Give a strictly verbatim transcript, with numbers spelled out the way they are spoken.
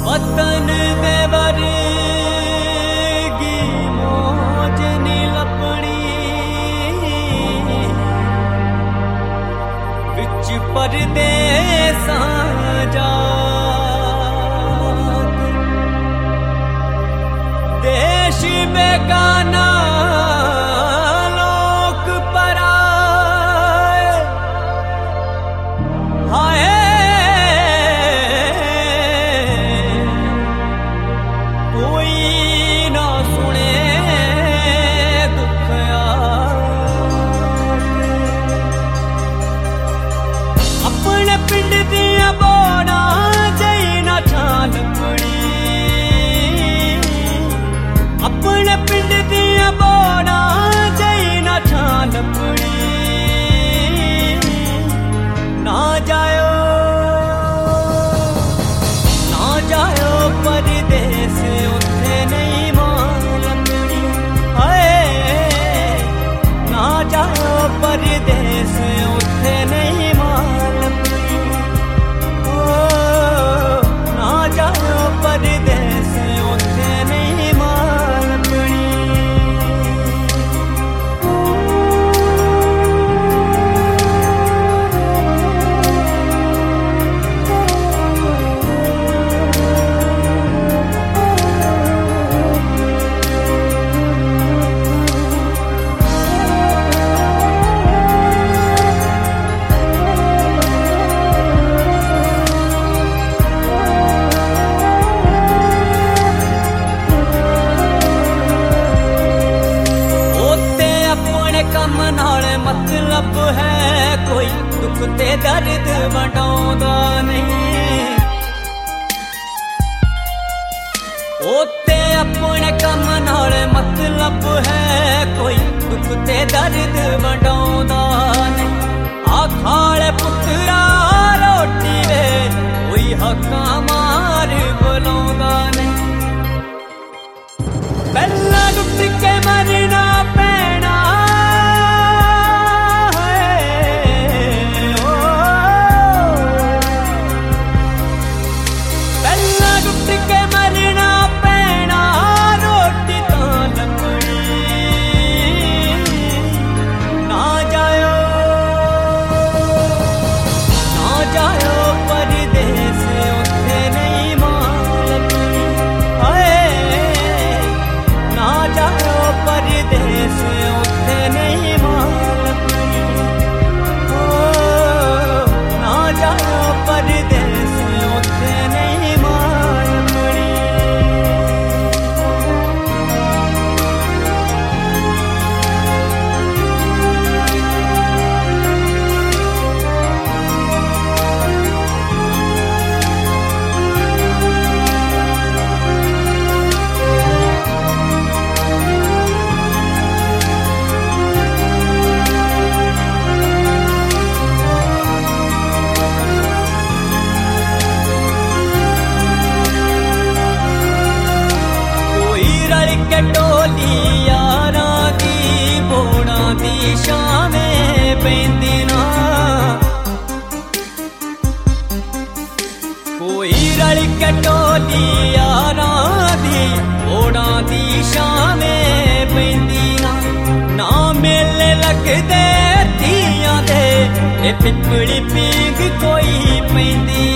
वतन दे वर्गी मौज नी लपनी विच परदेसां जात देश बेगाना लोक पराए हाय परदेस उथे नहीं मालूम ओ ना जाओ परदेस उथे नहीं मतलब है कोई दुख ते दर्द वटाउंदा नहीं ओते अपने कम नाल मतलब है कोई दुख ते दर्द वटाउंदा नहीं आ खाले पुत्रा रोटी वे कोई हक्का मार बुलाउंदा नहीं पहला दुख के मरना पैना टोली यारा दी बोड़ा दी शामें पैंदी ना कोई रल के टोली यारा दी बोड़ा दी शामें पैंदी ना ना मेले लगदे तियां दे ए पिपड़ी पींग कोई पैंदी